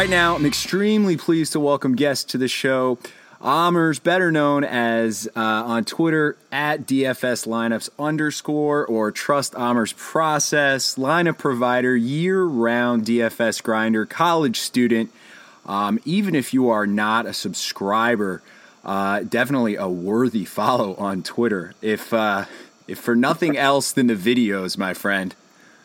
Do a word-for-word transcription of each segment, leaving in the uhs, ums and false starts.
Right now, I'm extremely pleased to welcome guests to the show. Amer's, better known as uh, on Twitter at D F S lineups underscore or trust Amer's process, lineup provider, year-round D F S grinder, college student. Um, even if you are not a subscriber, uh, definitely a worthy follow on Twitter. If uh, if for nothing else than the videos, my friend.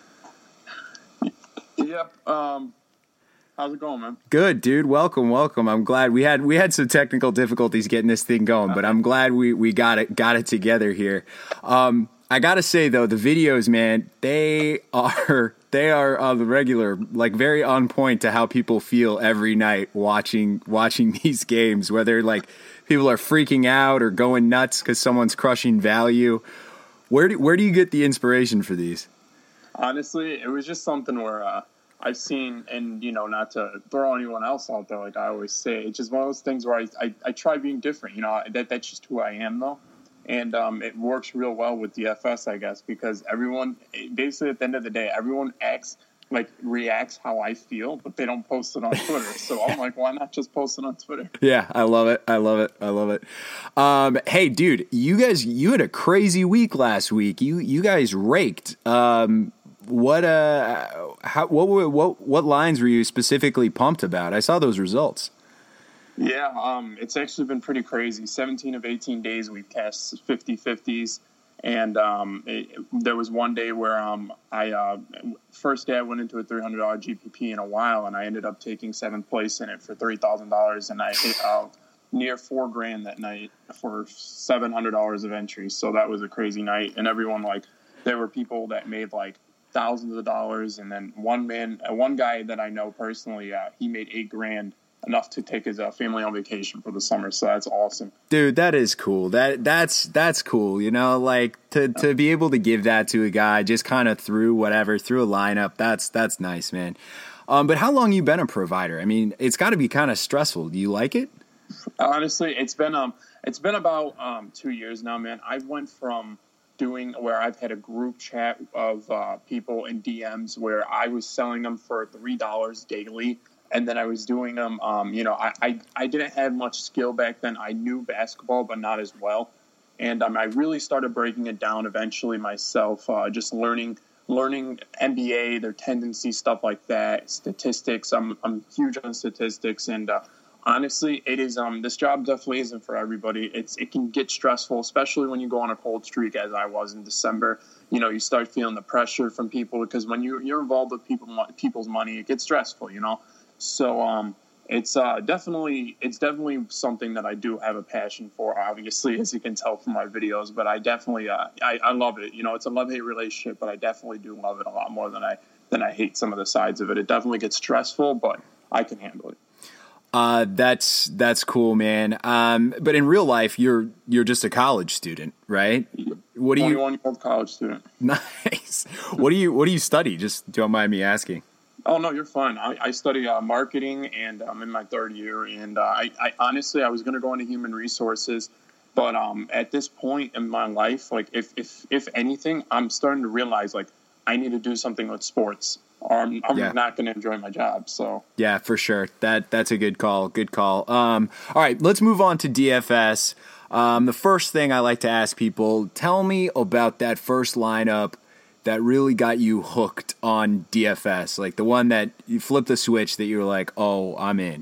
Yep. Um, how's it going, man? Good, dude. Welcome, welcome. I'm glad we had we had some technical difficulties getting this thing going, but I'm glad we, we got it got it together here. Um, I gotta say though, the videos, man, they are they are on the regular, like very on point to how people feel every night watching watching these games. Whether like people are freaking out or going nuts because someone's crushing value. Where do where do you get the inspiration for these? Honestly, it was just something where uh, I've seen, and, you know, not to throw anyone else out there, like I always say, it's just one of those things where I, I, I try being different, you know, that that's just who I am, though. And um, it works real well with D F S, I guess, because everyone, basically at the end of the day, everyone acts, like, reacts how I feel, but they don't post it on Twitter. So I'm like, why not just post it on Twitter? Yeah, I love it. I love it. I love it. Um, hey, dude, you guys, you had a crazy week last week. You you guys raked. Um, what uh, how what were what what lines were you specifically pumped about? I saw those results. Yeah, um, it's actually been pretty crazy. seventeen of eighteen days we've cast fifty-fifties. And um, it, there was one day where um, I uh, first day I went into a three hundred dollars G P P in a while, and I ended up taking seventh place in it for three thousand dollars, and I hit uh, near four grand that night for seven hundred dollars of entries. So that was a crazy night, and everyone, like, there were people that made like thousands of dollars, and then one man, uh, one guy that I know personally, uh, he made eight grand. Enough to take his uh, family on vacation for the summer, so that's awesome, dude. That is cool. That that's that's cool. You know, like to to be able to give that to a guy just kind of through whatever through a lineup. That's that's nice, man. Um, but how long you been a provider? I mean, it's got to be kind of stressful. Do you like it? Honestly, it's been um, it's been about um two years now, man. I went from doing where I've had a group chat of uh, people in D Ms where I was selling them for three dollars daily. And then I was doing them, um, you know, I, I, I didn't have much skill back then. I knew basketball, but not as well. And um, I really started breaking it down eventually myself, uh, just learning learning N B A, their tendencies, stuff like that, statistics. I'm I'm huge on statistics. And uh, honestly, it is um this job definitely isn't for everybody. It's It can get stressful, especially when you go on a cold streak, as I was in December. You know, you start feeling the pressure from people because when you, you're involved with people people's money, it gets stressful, you know. So um, it's uh, definitely it's definitely something that I do have a passion for, obviously, as you can tell from my videos. But I definitely uh, I, I love it. You know, it's a love-hate relationship, but I definitely do love it a lot more than I than I hate some of the sides of it. It definitely gets stressful, but I can handle it. Uh, that's that's cool, man. Um, but in real life, you're you're just a college student, right? What do you? twenty-one-year-old college student. Nice. What do you What do you study? Just don't mind me asking. Oh, no, you're fine. I, I study uh, marketing, and I'm in my third year. And uh, I, I honestly, I was going to go into human resources. But um, at this point in my life, like if, if if anything, I'm starting to realize, like, I need to do something with sports, or I'm, I'm yeah. not going to enjoy my job. So yeah, for sure. That That's a good call. Good call. Um, all right, let's move on to D F S. Um, the first thing I like to ask people, tell me about that first lineup that really got you hooked on D F S, like the one that you flipped the switch that you were like, oh, I'm in?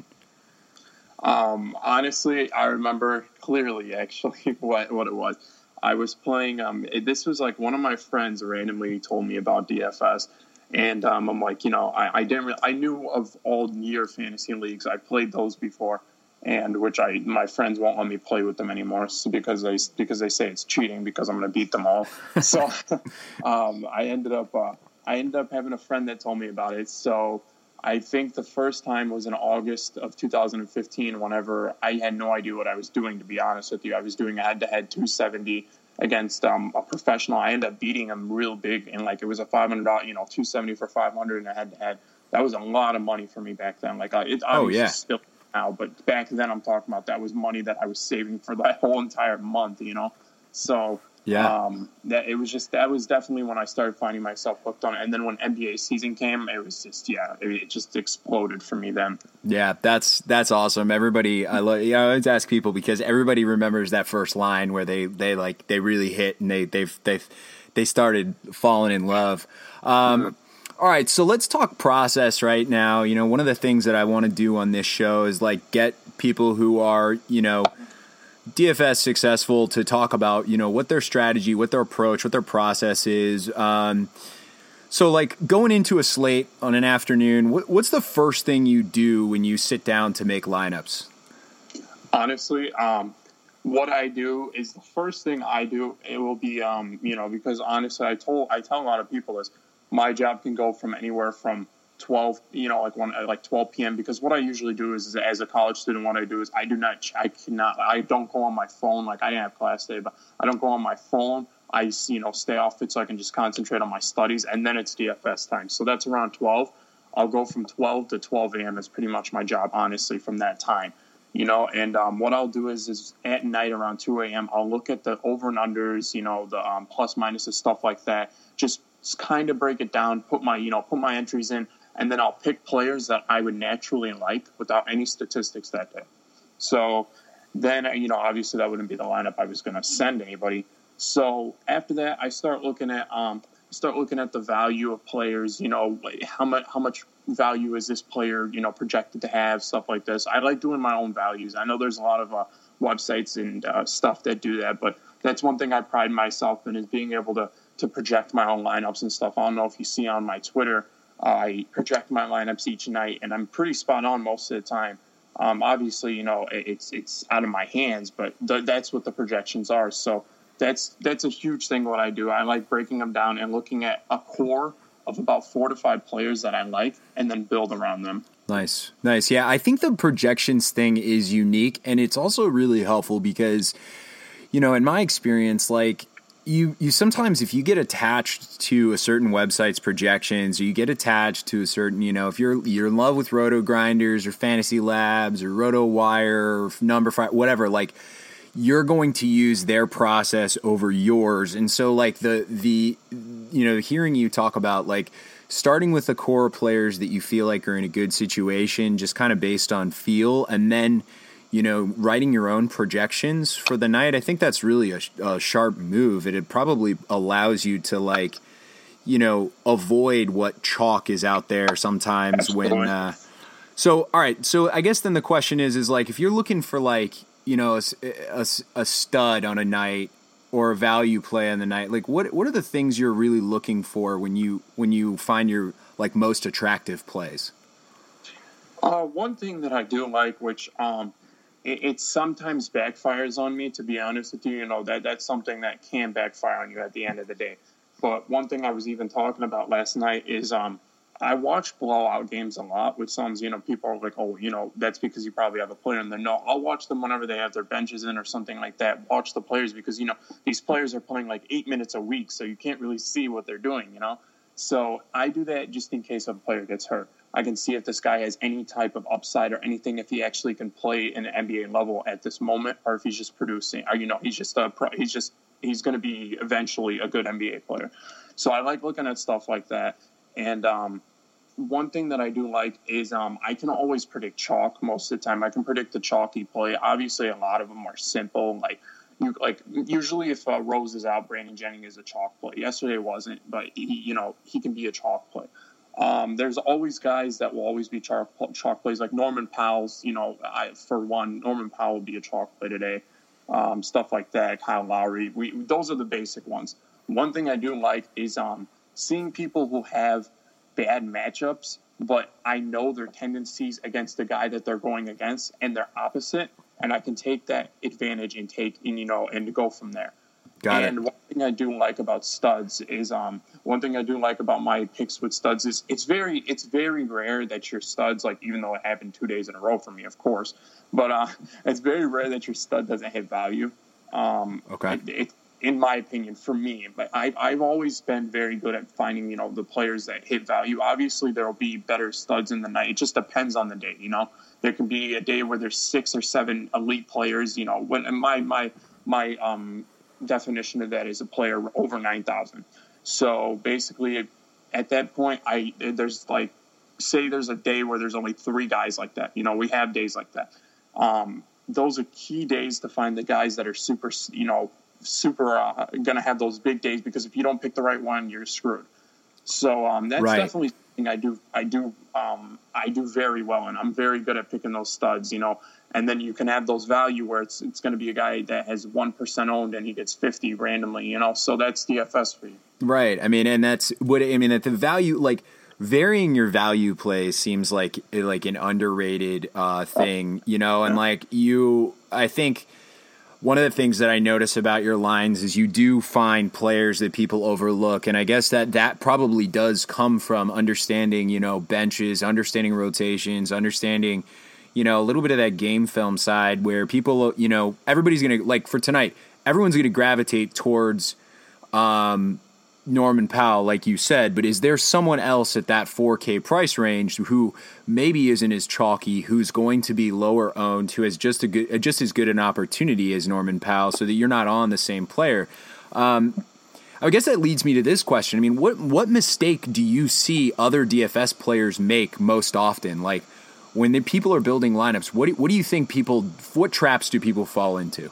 Um, honestly, I remember clearly actually what, what it was. I was playing, um, it, this was like one of my friends randomly told me about D F S. And um, I'm like, you know, I, I didn't, re- I knew of all near fantasy leagues. I played those before. And which I my friends won't let me play with them anymore so because they because they say it's cheating because I'm going to beat them all. So um, I ended up uh, I ended up having a friend that told me about it. So I think the first time was in August of two thousand fifteen. Whenever I had no idea what I was doing, to be honest with you, I was doing a head-to-head two seventy against um, a professional. I ended up beating him real big, and like it was a five hundred dollars, you know, two seventy for five hundred in a head-to-head. That was a lot of money for me back then. Like I, it, oh yeah. Still now, but back then I'm talking about that was money that I was saving for that whole entire month, you know? So Yeah. Um, that it was just that was definitely when I started finding myself hooked on it. And then when N B A season came, it was just yeah, it, it just exploded for me then. Yeah, that's that's awesome. Everybody, I love. Yeah, I always ask people because everybody remembers that first line where they, they like they really hit and they they've they've they started falling in love. Um, mm-hmm. All right, so let's talk process right now. You know, one of the things that I want to do on this show is like get people who are you know D F S successful to talk about, you know, what their strategy, what their approach, what their process is. Um, so like going into a slate on an afternoon, what, what's the first thing you do when you sit down to make lineups? Honestly, um, what I do is the first thing I do, it will be, um, you know, because honestly, I told, I tell a lot of people is my job can go from anywhere from twelve, you know, like one, like twelve p.m. because what I usually do is, is as a college student, what I do is I do not, I cannot, I don't go on my phone. Like I didn't have class today, but I don't go on my phone. I, you know, stay off it so I can just concentrate on my studies. And then it's D F S time. So that's around twelve. I'll go from twelve to twelve a.m. is pretty much my job, honestly, from that time, you know, and um, what I'll do is, is at night around two a.m., I'll look at the over and unders, you know, the um, plus minuses, stuff like that. Just kind of break it down, put my, you know, put my entries in. And then I'll pick players that I would naturally like without any statistics that day. So then, you know, obviously that wouldn't be the lineup I was going to send anybody. So after that, I start looking at um, start looking at the value of players. You know, how much how much value is this player, you know, projected to have, stuff like this. I like doing my own values. I know there's a lot of uh, websites and uh, stuff that do that, but that's one thing I pride myself in is being able to to project my own lineups and stuff. I don't know if you see on my Twitter. I project my lineups each night, and I'm pretty spot on most of the time. Um, obviously, you know, it's it's out of my hands, but th- that's what the projections are. So that's that's a huge thing what I do. I like breaking them down and looking at a core of about four to five players that I like and then build around them. Nice. Nice. Yeah, I think the projections thing is unique, and it's also really helpful because, you know, in my experience, like, You you sometimes if you get attached to a certain website's projections, or you get attached to a certain, you know, if you're you're in love with Roto Grinders or Fantasy Labs or Roto Wire or Number Five, whatever, like you're going to use their process over yours. And so like the the you know, hearing you talk about like starting with the core players that you feel like are in a good situation, just kind of based on feel, and then you know, writing your own projections for the night, I think that's really a, a sharp move. It, it probably allows you to, like, you know, avoid what chalk is out there sometimes. Absolutely. when. Uh, so, all right. So I guess then the question is, is like, if you're looking for like, you know, a, a, a stud on a night or a value play on the night, like what what are the things you're really looking for when you when you find your like most attractive plays? Uh, one thing that I do like, which um. it sometimes backfires on me, to be honest with you. You know, that that's something that can backfire on you at the end of the day. But one thing I was even talking about last night is um, I watch blowout games a lot, which sounds, you know, people are like, oh, you know, that's because you probably have a player in there. No, I'll watch them whenever they have their benches in or something like that. Watch the players because, you know, these players are playing like eight minutes a week, so you can't really see what they're doing, you know. So I do that just in case a player gets hurt. I can see if this guy has any type of upside or anything, if he actually can play in an N B A level at this moment, or if he's just producing, or, you know, he's just a pro, he's just, he's going to be eventually a good N B A player. So I like looking at stuff like that. And um, one thing that I do like is um, I can always predict chalk most of the time. I can predict the chalky play. Obviously, a lot of them are simple. Like, you, like usually if uh, Rose is out, Brandon Jennings is a chalk play. Yesterday wasn't, but he, you know, he can be a chalk play. Um, there's always guys that will always be chalk, chalk plays, like Norman Powell's, you know, I, for one, Norman Powell will be a chalk play today. Um, stuff like that, Kyle Lowry. We, those are the basic ones. One thing I do like is um, seeing people who have bad matchups, but I know their tendencies against the guy that they're going against, and they're opposite, and I can take that advantage and take, and, you know, and go from there. Got and it. One thing I do like about studs is um one thing I do like about my picks with studs is it's very it's very rare that your studs, like, even though it happened two days in a row for me, of course, but uh it's very rare that your stud doesn't hit value. Um, okay. It, it, in my opinion, for me, but I I've always been very good at finding, you know, the players that hit value. Obviously, there will be better studs in the night. It just depends on the day. You know, there can be a day where there's six or seven elite players. You know, when my my my um. definition of that is a player over nine thousand. So basically, at that point, I there's like, say there's a day where there's only three guys like that. You know, we have days like that. Um, those are key days to find the guys that are super, you know, super uh, going to have those big days, because if you don't pick the right one, you're screwed. So um, that's right. definitely something I do. I do. Um, I do very well, and I'm very good at picking those studs. You know, and then you can have those value where it's it's going to be a guy that has one percent owned and he gets fifty randomly. You know, so that's D F S for you. Right. I mean, and that's what I mean. At the value, like varying your value plays seems like like an underrated uh, thing. You know, and like you, I think. One of the things that I notice about your lines is you do find players that people overlook. And I guess that that probably does come from understanding, you know, benches, understanding rotations, understanding, you know, a little bit of that game film side where people, you know, everybody's going to, like for tonight, everyone's going to gravitate towards um, Norman Powell, like you said. But is there someone else at that four K price range who maybe isn't as chalky, who's going to be lower owned, who has just a good, just as good an opportunity as Norman Powell, so that you're not on the same player? Um, I guess that leads me to this question. I mean, what what mistake do you see other D F S players make most often? Like when the people are building lineups, what do, what do you think people? What traps do people fall into?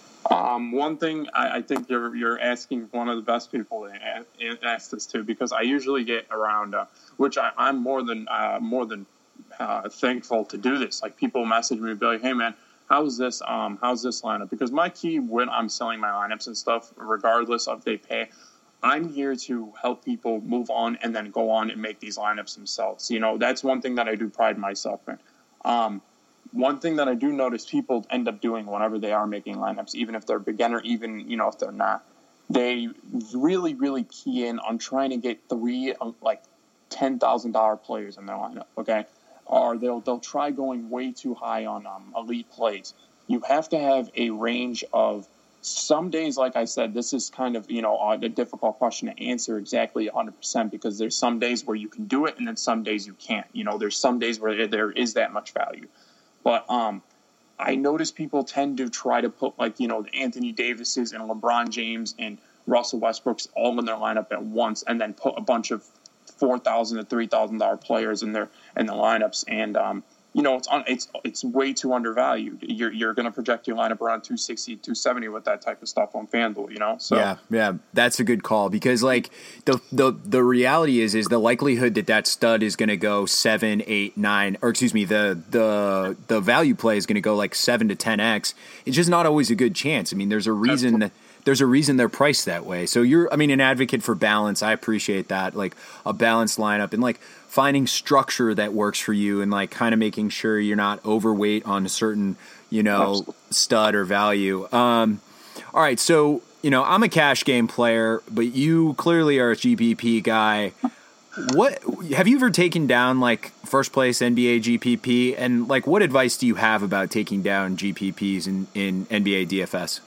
Um, one thing I, I think you're you're asking one of the best people to ask this to, because I usually get around, uh, which I, I'm more than uh, more than uh, thankful to do this. Like people message me and be like, "Hey man, how's this? Um, how's this lineup?" Because my key when I'm selling my lineups and stuff, regardless of they pay, I'm here to help people move on and then go on and make these lineups themselves. You know, that's one thing that I do pride myself in. Um, One thing that I do notice people end up doing whenever they are making lineups, even if they're beginner, even, you know, if they're not, they really, really key in on trying to get three, like ten thousand dollars players in their lineup, okay? Or they'll they'll try going way too high on um, elite plays. You have to have a range of some days, like I said, this is kind of, you know, a difficult question to answer exactly one hundred percent, because there's some days where you can do it and then some days you can't. You know, there's some days where there is that much value. But um, I notice people tend to try to put, like, you know, the Anthony Davises and LeBron James and Russell Westbrook's all in their lineup at once, and then put a bunch of four thousand dollars to three thousand dollars players in their in the lineups. And, um, you know, it's on, it's it's way too undervalued. You're you're going to project your lineup around two sixty, two seventy with that type of stuff on FanDuel, you know? So yeah, yeah, that's a good call, because like the the the reality is is the likelihood that that stud is going to go seven, eight, nine, or excuse me, the the the value play is going to go like seven to ten x. It's just not always a good chance. I mean, there's a reason that. There's a reason they're priced that way. So you're, I mean, an advocate for balance. I appreciate that, like a balanced lineup and like finding structure that works for you, and like kind of making sure you're not overweight on a certain, you know, Absolutely. stud or value. Um, all right. So, you know, I'm a cash game player, but you clearly are a G P P guy. What have you ever taken down like first place N B A G P P, and like what advice do you have about taking down G P Ps in, in N B A D F S?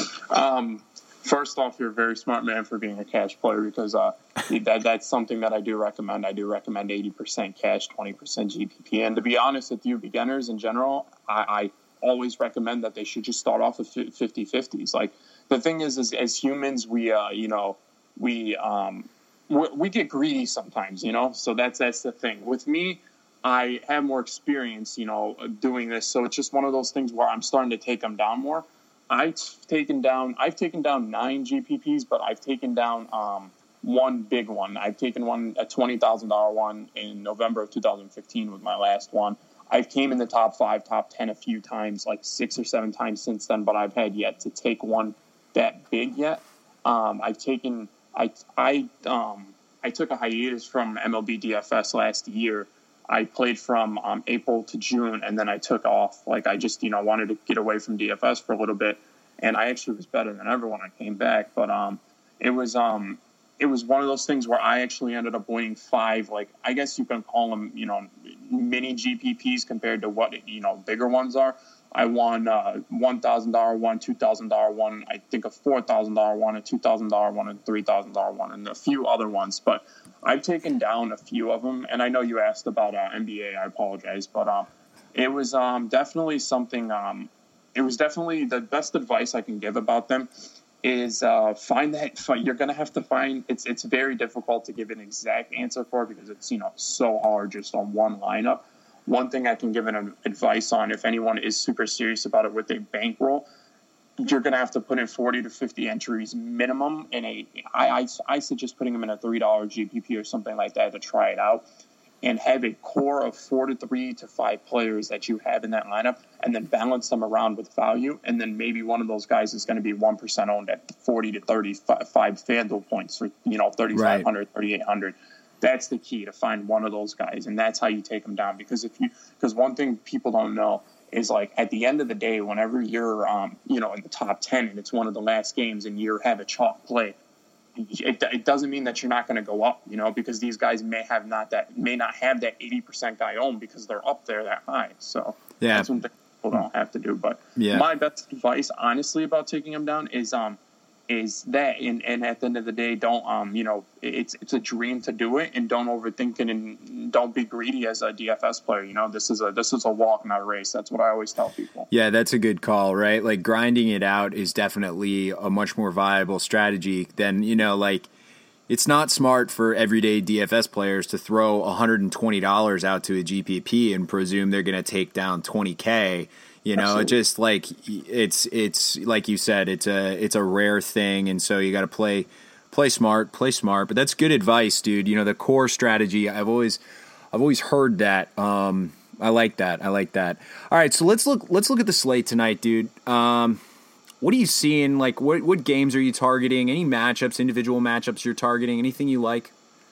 Um, first off, you're a very smart man for being a cash player, because uh, that that's something that I do recommend. I do recommend eighty percent cash, twenty percent G P P. And to be honest with you, beginners in general, I, I always recommend that they should just start off with fifty-fifties. Like the thing is, is as humans, we, uh, you know, we, um, we, we get greedy sometimes, you know, so that's, that's the thing with me. I have more experience, you know, doing this. So it's just one of those things where I'm starting to take them down more. I've taken down I've taken down nine G P Ps, but I've taken down um, one big one. I've taken one a twenty thousand dollar one in November of two thousand fifteen with my last one. I've came in the top five, top ten a few times, like six or seven times since then, but I've had yet to take one that big yet. Um, I've taken I I um, I took a hiatus from M L B D F S last year. I played from um, April to June, and then I took off. Like, I just, you know, wanted to get away from D F S for a little bit, and I actually was better than ever when I came back. But um, it was um, it was one of those things where I actually ended up winning five, like, I guess you can call them, you know, mini G P Ps compared to what, you know, bigger ones are. I won uh, one thousand dollars one, two thousand dollars one, I think a four thousand dollars one, a two thousand dollars one, and a three thousand dollars one, and a few other ones. But I've taken down a few of them, and I know you asked about uh, N B A. I apologize, but um, it was um, definitely something. Um, it was definitely the best advice I can give about them is uh, find that find, you're going to have to find it's it's very difficult to give an exact answer for because it's you know so hard just on one lineup. One thing I can give an advice on if anyone is super serious about it with a bankroll, you're going to have to put in forty to fifty entries minimum in a I I, I suggest putting them in a three dollar G P P or something like that to try it out. And have a core of four to three to five players that you have in that lineup, and then balance them around with value. And then maybe one of those guys is going to be one percent owned at forty to thirty-five FanDuel points for, you know, thirty-five hundred, right. thirty-eight hundred. That's the key, to find one of those guys. And that's how you take them down. Because if you, because one thing people don't know is like at the end of the day, whenever you're, um, you know, in the top ten and it's one of the last games and you have a chalk play, It, it doesn't mean that you're not going to go up, you know, because these guys may have not that may not have that eighty percent guy owned because they're up there that high. So yeah, that's one thing people don't have to do. But yeah. my best advice, honestly, about taking them down is um is that and, and at the end of the day, don't um you know it's it's a dream to do it, and don't overthink it, and don't be greedy as a D F S player. You know, this is a this is a walk, not a race. That's what I always tell people. Yeah, that's a good call, right? Like grinding it out is definitely a much more viable strategy than, you know, like it's not smart for everyday D F S players to throw one hundred twenty dollars out to a G P P and presume they're going to take down twenty K. You know, Absolutely. It just like it's it's like you said, it's a it's a rare thing, and so you got to play play smart, play smart. But that's good advice, dude. You know, the core strategy. I've always I've always heard that. Um, I like that. I like that. All right, so let's look let's look at the slate tonight, dude. Um, what are you seeing? Like, what what games are you targeting? Any matchups, individual matchups you're targeting? Anything you like?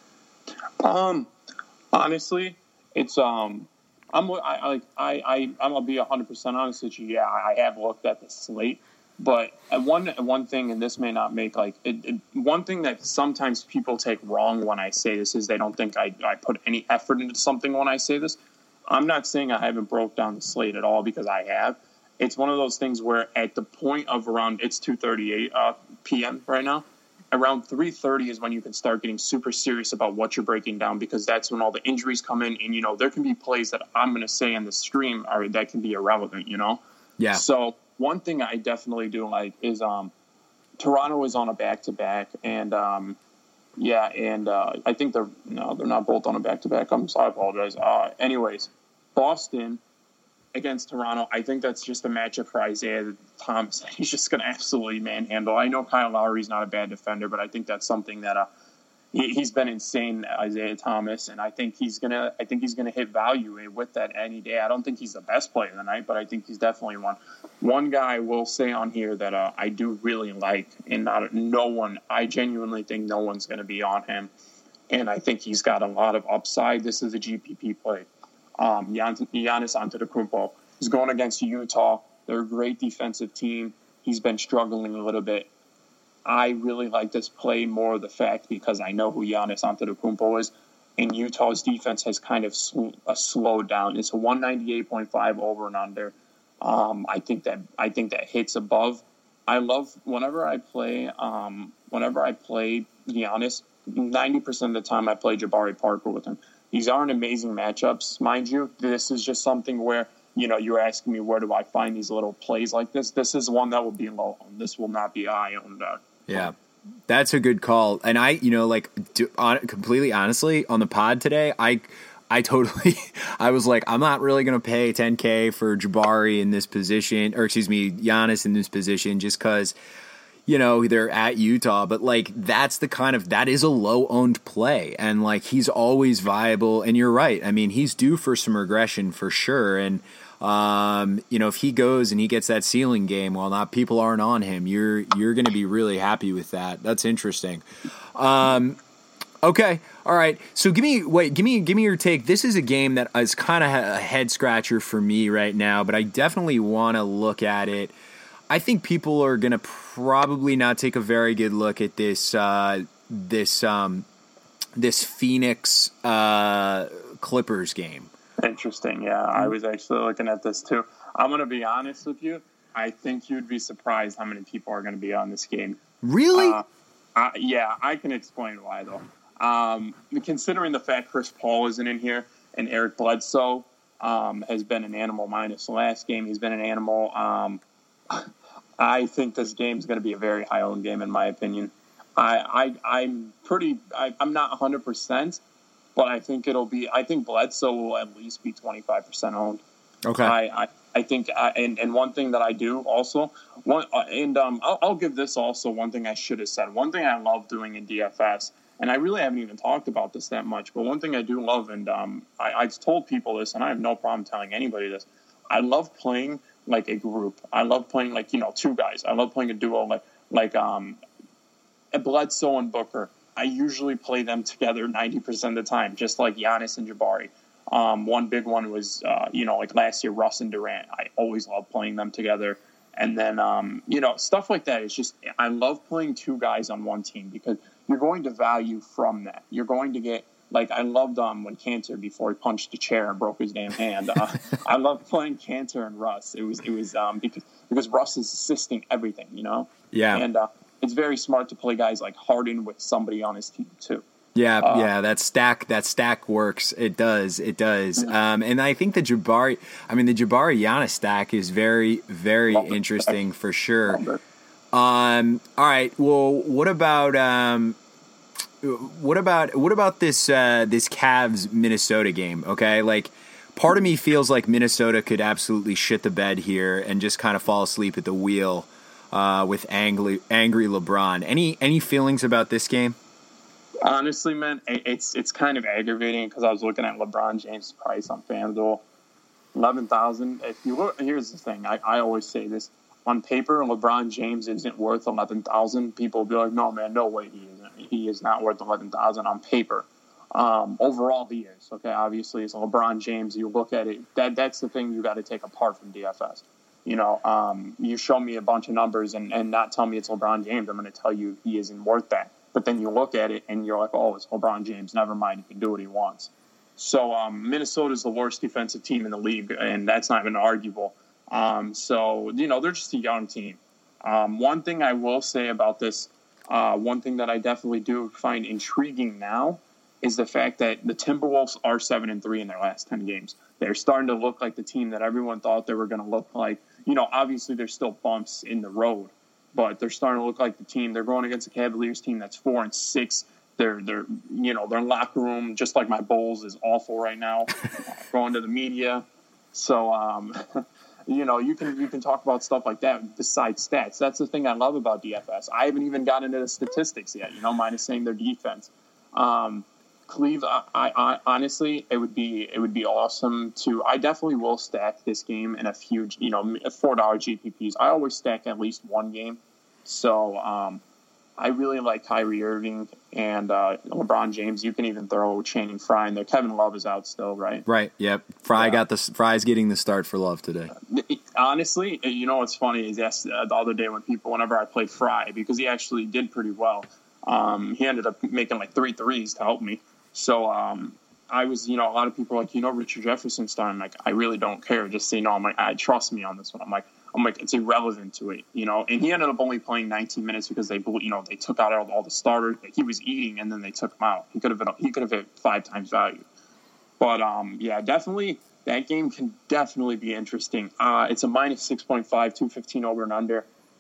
Um, honestly, it's um. I'm I like I I I'm gonna be one hundred percent honest with you. Yeah, I have looked at the slate, but one one thing, and this may not make like it, it, one thing that sometimes people take wrong when I say this is they don't think I I put any effort into something when I say this. I'm not saying I haven't broke down the slate at all, because I have. It's one of those things where at the point of around it's two thirty-eight uh, p.m. right now. Around three thirty is when you can start getting super serious about what you're breaking down, because that's when all the injuries come in, and, you know, there can be plays that I'm going to say in the stream are that can be irrelevant, you know? Yeah. So one thing I definitely do like is um, Toronto is on a back-to-back, and um, yeah, and uh, I think they're, no, they're not both on a back-to-back. I'm sorry, I apologize. Uh, anyways, Boston against Toronto, I think that's just a matchup for Isaiah Thomas. He's just going to absolutely manhandle. I know Kyle Lowry's not a bad defender, but I think that's something that uh, he, he's been insane, Isaiah Thomas, and I think he's gonna. I think he's gonna hit value with that any day. I don't think he's the best player of the night, but I think he's definitely one. One guy I will say on here that uh, I do really like, and not no one. I genuinely think no one's going to be on him, and I think he's got a lot of upside. This is a G P P play. Um, Gian- Giannis Antetokounmpo is going against Utah. They're a great defensive team. He's been struggling a little bit. I really like this play more of the fact because I know who Giannis Antetokounmpo is, and Utah's defense has kind of sl- uh, slowed down. It's a one ninety-eight point five over and under. Um, I think that I think that hits above. I love whenever I play. Um, whenever I play Giannis, ninety percent of the time I play Jabari Parker with him. These aren't amazing matchups, mind you. This is just something where, you know, you're asking me where do I find these little plays like this. This is one that will be low owned. This will not be high owned. Uh, yeah, that's a good call. And I, you know, like do, on, completely honestly, on the pod today, I I totally, I was like, I'm not really going to pay ten K for Jabari in this position, or excuse me, Giannis in this position, just because, you know, they're at Utah, but like that's the kind of, that is a low owned play, and like he's always viable. And you're right. I mean, he's due for some regression for sure. And, um, you know, if he goes and he gets that ceiling game, while not people aren't on him, you're, you're going to be really happy with that. That's interesting. Um, okay. All right. So give me, wait, give me, give me your take. This is a game that is kind of a head scratcher for me right now, but I definitely want to look at it. I think people are going to probably not take a very good look at this uh, this um, this Phoenix uh, Clippers game. Interesting. Yeah, I was actually looking at this too. I'm going to be honest with you. I think you'd be surprised how many people are going to be on this game. Really? Uh, uh, yeah, I can explain why though. Um, considering the fact Chris Paul isn't in here and Eric Bledsoe um, has been an animal minus the last game. He's been an animal. Um, I think this game's going to be a very high-owned game, in my opinion. I, I, I'm pretty. I, I'm not one hundred percent, but I think it'll be. I think Bledsoe will at least be twenty-five percent owned. Okay. I, I, I think, I, and and one thing that I do also, one, uh, and um, I'll, I'll give this also one thing I should have said. One thing I love doing in D F S, and I really haven't even talked about this that much, but one thing I do love, and um, I, I've told people this, and I have no problem telling anybody this. I love playing like a group. I love playing like, you know, two guys. I love playing a duo like like um, Bledsoe and Booker. I usually play them together ninety percent of the time, just like Giannis and Jabari. Um, one big one was, uh, you know, like last year, Russ and Durant. I always love playing them together. And then, um, you know, stuff like that. It's just, I love playing two guys on one team because you're going to value from that. You're going to get, like, I loved um, when Cantor, before he punched a chair and broke his damn hand. Uh, I loved playing Cantor and Russ. It was, it was um, because, because Russ is assisting everything, you know? Yeah. And uh, it's very smart to play guys like Harden with somebody on his team, too. Yeah, uh, yeah, that stack that stack works. It does, it does. Um, and I think the Jabari, I mean, the Jabari Giannis stack is very, very interesting for sure. Um, all right, well, what about um, what about what about this uh, this Cavs Minnesota game? Okay, like part of me feels like Minnesota could absolutely shit the bed here and just kind of fall asleep at the wheel uh, with angry angry LeBron. Any any feelings about this game? Honestly, man, it's it's kind of aggravating because I was looking at LeBron James' price on FanDuel, eleven thousand. If you look, here's the thing: I, I always say this on paper, LeBron James isn't worth eleven thousand. People will be like, "No, man, no way, he isn't. He is not worth eleven thousand on paper." Um, overall, he is. Okay, obviously, it's LeBron James. You look at it; that that's the thing you got to take apart from D F S. You know, um, you show me a bunch of numbers and, and not tell me it's LeBron James. I'm going to tell you he isn't worth that. But then you look at it and you're like, oh, it's LeBron James. Never mind. He can do what he wants. So um, Minnesota's the worst defensive team in the league, and that's not even arguable. Um, so, you know, they're just a young team. Um, one thing I will say about this, uh, one thing that I definitely do find intriguing now is the fact that the Timberwolves are seven and three in their last ten games. They're starting to look like the team that everyone thought they were going to look like. You know, obviously there's still bumps in the road, but they're starting to look like the team. They're going against a Cavaliers team that's four and six. They're, they're, you know, their locker room, just like my Bulls, is awful right now. Going to the media, so um, you know, you can you can talk about stuff like that besides stats. That's the thing I love about D F S. I haven't even gotten into the statistics yet. You know, minus saying their defense. Um, Cleve, I, I honestly, it would be it would be awesome to. I definitely will stack this game in a few, you know, four dollar G P Ps. I always stack at least one game. So um, I really like Kyrie Irving and uh, LeBron James. You can even throw Channing Frye in there. Kevin Love is out still, right? Right. Yep. Frye yeah. got the Frye's getting the start for Love today. Honestly, you know what's funny is yes, uh, the other day when people, whenever I played Frye, because he actually did pretty well. Um, he ended up making like three threes to help me. So um, I was, you know, a lot of people are like, you know, Richard Jefferson's starting. Like, I really don't care. Just so you know, I'm like, I trust me on this one. I'm like, I'm like, it's irrelevant to it, you know. And he ended up only playing nineteen minutes because they, you know, they took out all, all the starters. He was eating, and then they took him out. He could have been, he could have hit five times value. But um, yeah, definitely that game can definitely be interesting. Uh, it's a minus six point five, two fifteen over and under.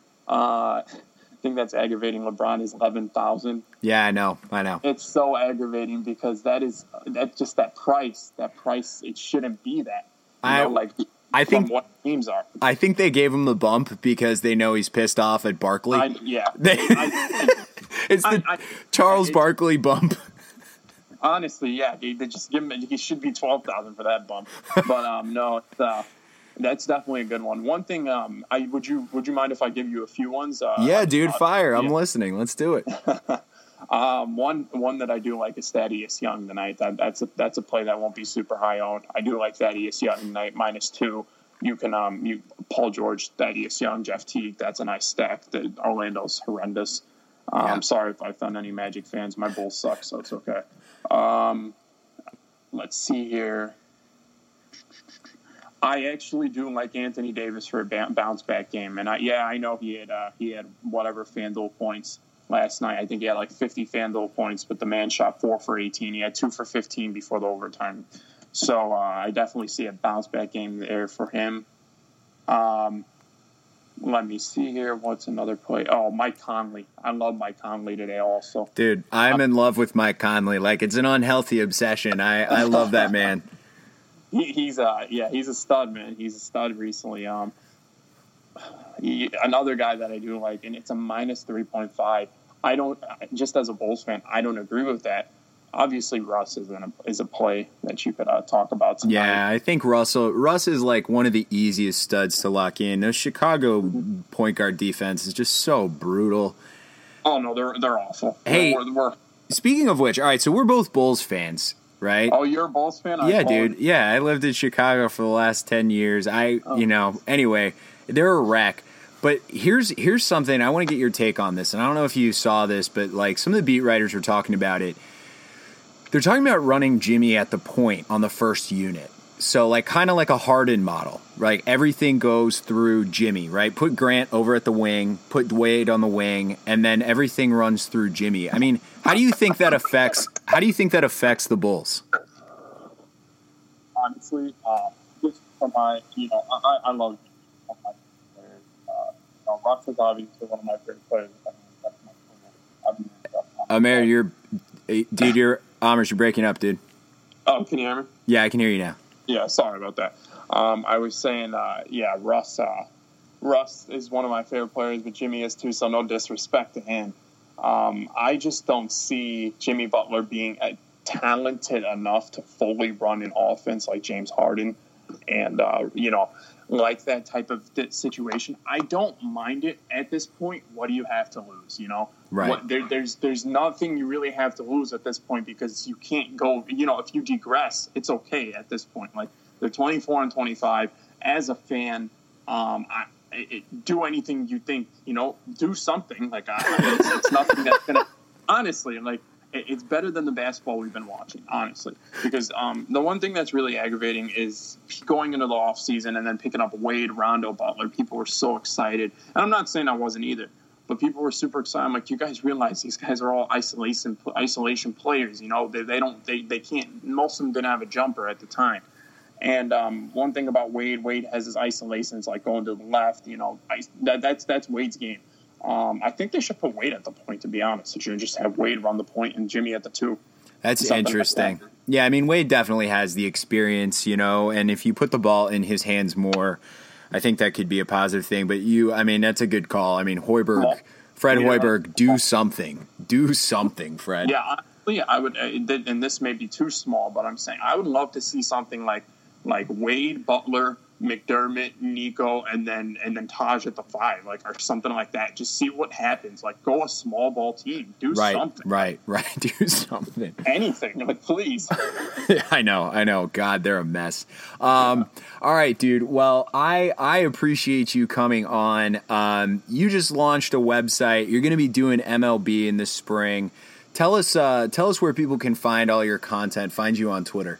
Uh, thing that's aggravating LeBron is eleven thousand. Yeah, I know. I know. It's so aggravating because that is that just that price. That price, it shouldn't be that. You I know, like I think what teams are. I think they gave him the bump because they know he's pissed off at Barkley. I, yeah. They, I, it's the I, I, Charles it, Barkley bump. Honestly, yeah, they, they just give him. He should be twelve thousand for that bump. But um, no, it's, uh, that's definitely a good one. One thing, um, I would you would you mind if I give you a few ones? Uh, yeah, dude, uh, fire! I'm yeah. listening. Let's do it. um, one one that I do like is Thaddeus Young tonight. That, that's a that's a play that won't be super high owned. I do like Thaddeus Young tonight minus two. You can um you Paul George, Thaddeus Young, Jeff Teague. That's a nice stack. The Orlando's horrendous. Um, yeah. I'm sorry if I offend any Magic fans. My Bulls suck, so it's okay. Um, let's see here. I actually do like Anthony Davis for a bounce back game, and I, yeah, I know he had uh, he had whatever FanDuel points last night. I think he had like fifty FanDuel points, but the man shot four for eighteen. He had two for fifteen before the overtime, so uh, I definitely see a bounce back game there for him. Um, let me see here. What's another play? Oh, Mike Conley. I love Mike Conley today also. Dude, I'm in love with Mike Conley. Like, it's an unhealthy obsession. I, I love that man. He, he's uh yeah, he's a stud, man. He's a stud recently. Um, he, another guy that I do like, and it's a minus three point five. I don't, just as a Bulls fan, I don't agree with that. Obviously, Russ is, in a, is a play that you could uh, talk about tonight. Yeah, I think Russell Russ is like one of the easiest studs to lock in. The Chicago mm-hmm. point guard defense is just so brutal. Oh, no, they're they're awful. Hey, we're, we're, speaking of which, all right, so we're both Bulls fans, right? Oh, you're a Bulls fan? Yeah, dude. Yeah, I lived in Chicago for the last ten years. I, oh. you know, anyway, they're a wreck. But here's here's something, I want to get your take on this, and I don't know if you saw this, but like some of the beat writers were talking about it. They're talking about running Jimmy at the point on the first unit. So like kind of like a Harden model, right? Everything goes through Jimmy, right? Put Grant over at the wing, put Wade on the wing, and then everything runs through Jimmy. I mean, how do you think that affects how do you think that affects the Bulls? Honestly, uh, just for my, you know, I, I love Jimmy. My players. Uh, you know, Russ is obviously one of my favorite players. I mean, that's my favorite. Amer, you're dude, you're Amers, you're breaking up, dude. Oh, can you hear me? Yeah, I can hear you now. Yeah, sorry about that. Um, I was saying, uh, yeah, Russ. Uh, Russ is one of my favorite players, but Jimmy is too. So no disrespect to him. Um, I just don't see Jimmy Butler being uh, talented enough to fully run an offense like James Harden, and uh, you know, like that type of situation. I don't mind it at this point. What do you have to lose? You know. Right. What, there, there's there's nothing you really have to lose at this point because you can't go. You know, if you digress, it's okay at this point. Like they're twenty-four and twenty-five. As a fan, um, I it, do anything you think. You know, do something. Like I, it's, it's nothing that's gonna. Honestly, like it, it's better than the basketball we've been watching. Honestly, because um, the one thing that's really aggravating is going into the off season and then picking up Wade, Rondo, Butler. People were so excited, and I'm not saying I wasn't either. But people were super excited. I'm like, you guys realize these guys are all isolation isolation players. You know, they they don't they, they can't. Most of them didn't have a jumper at the time. And um, one thing about Wade, Wade has his isolations like going to the left. You know, I, that, that's that's Wade's game. Um, I think they should put Wade at the point. To be honest, with you, just have Wade run the point and Jimmy at the two. That's interesting. Like that. Yeah, I mean, Wade definitely has the experience. You know, and if you put the ball in his hands more, I think that could be a positive thing. But you, I mean, that's a good call. I mean, Hoiberg, well, Fred yeah. Hoiberg, do something. Do something, Fred. Yeah, honestly, I would, and this may be too small, but I'm saying I would love to see something like like Wade, Butler, McDermott, Nico, and then and then Taj at the five, like or something like that. Just see what happens. Like go a small ball team. Do right, something. Right, right. Do something. Anything. Like please. Yeah, I know, I know. God, they're a mess. Um, all right, dude. Well, I I appreciate you coming on. Um, you just launched a website. You're going to be doing M L B in the spring. Tell us, uh, tell us where people can find all your content. Find you on Twitter.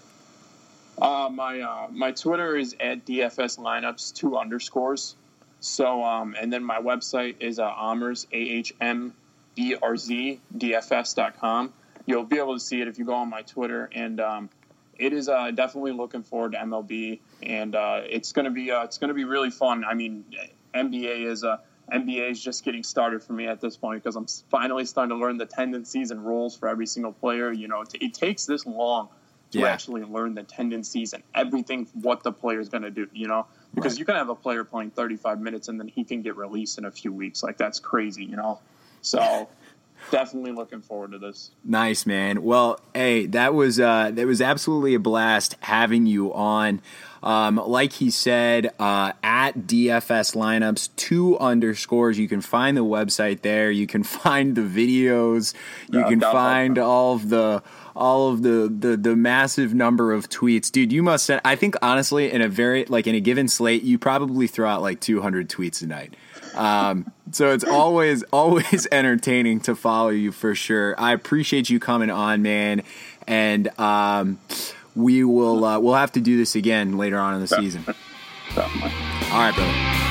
Uh, my uh, my Twitter is at D F S lineups two underscores. So um, and then my website is uh, Amers A H M E R Z D F S dot com. You'll be able to see it if you go on my Twitter, and um, it is uh, definitely looking forward to M L B, and uh, it's gonna be uh, it's gonna be really fun. I mean, N B A is uh, N B A is just getting started for me at this point because I'm finally starting to learn the tendencies and rules for every single player. You know, it, it takes this long to yeah. actually learn the tendencies and everything what the player is going to do, you know, because right. you can have a player playing thirty-five minutes and then he can get released in a few weeks. Like that's crazy, you know? So definitely looking forward to this. Nice, man. Well, hey, that was, uh, that was absolutely a blast having you on. Um, like he said, uh, at D F S lineups, two underscores. You can find the website there. You can find the videos. You yeah, can find all of the, all of the, the, the massive number of tweets. Dude, you must send, I think honestly, in a very, like in a given slate, you probably throw out like two hundred tweets a night. Um, so it's always, always entertaining to follow you for sure. I appreciate you coming on, man. And, um, we will, uh, we'll have to do this again later on in the season. Definitely. All right, brother.